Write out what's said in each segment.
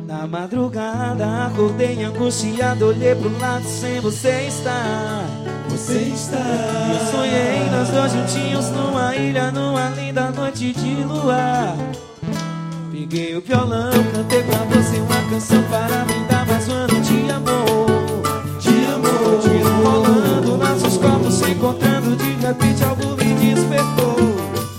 Na madrugada acordei angustiado, olhei pro lado sem você estar. Você está. Eu sonhei nós dois juntinhos numa ilha, numa linda noite de luar. Peguei o violão, cantei pra você uma canção para brindar mais um ano de amor. De amor. De rolando, nossos corpos se encontrando, de repente algo me despertou.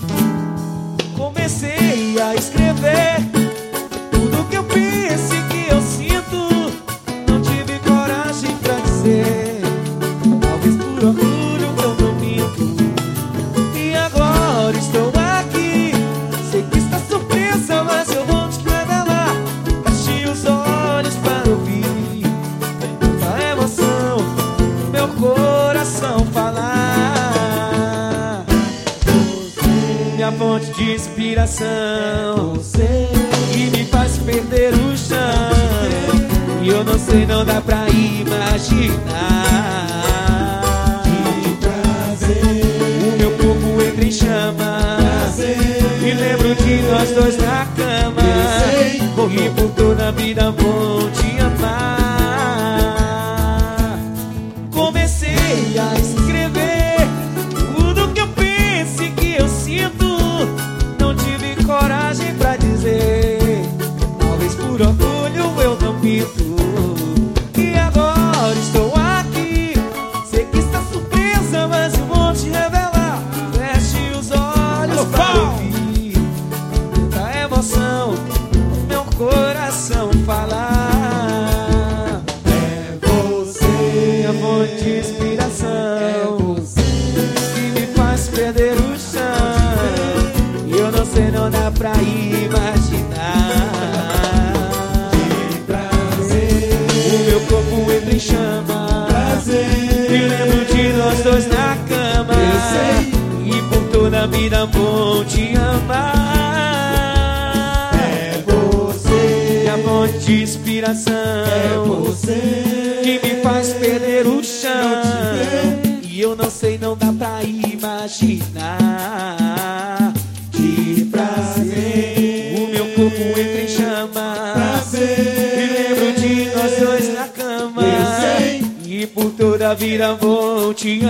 Comecei a escrever tudo que eu penso e que eu sinto. Não tive coragem pra dizer, talvez por orgulho eu não minto. E agora estou aqui, sei que está surpresa, mas eu vou te revelar. Feche os olhos para ouvir a emoção do meu coração falar. Minha fonte de inspiração, Você. que me faz perder o chão. E eu não sei, não dá pra imaginar. De prazer. O meu corpo entra em chama. E lembro de nós dois na cama. E por toda a vida vou te amar. Comecei a escrever tudo que eu penso e que eu sinto. Não tive coragem pra dizer, talvez por orgulho eu não minto. E agora estou aqui, sei que está surpresa, mas eu vou te revelar. Feche os olhos para ouvir tanta emoção do meu coração falar. É você. Minha fonte de inspiração, É você. que me faz perder o chão. E eu não sei, não dá pra imaginar. De prazer. O meu corpo entra em chama. Prazer. E lembro de nós dois na cama. Eu sei. E por toda a vida vou te amar. É você. Minha fonte de inspiração, É você. que me faz perder o chão. Não te ver. E eu não sei, não dá pra imaginar. De prazer. O meu corpo entra em chama. Prazer. E lembro de nós dois na cama. Eu sei. E por toda a vida vou te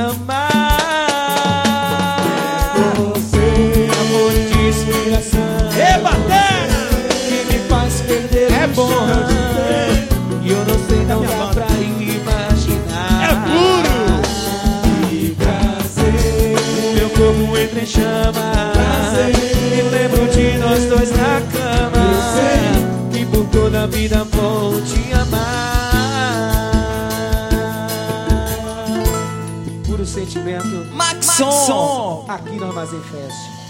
amar. Você. Amor de inspiração, que me faz perder É o bom, chão. E eu não sei, não dá pra imaginar. De prazer. O meu corpo entra em chama. Prazer. E lembro de nós dois na cama. Eu sei. E por toda a vida vou te amar. Puro sentimento. Maxson. Aqui no Armazém Fest.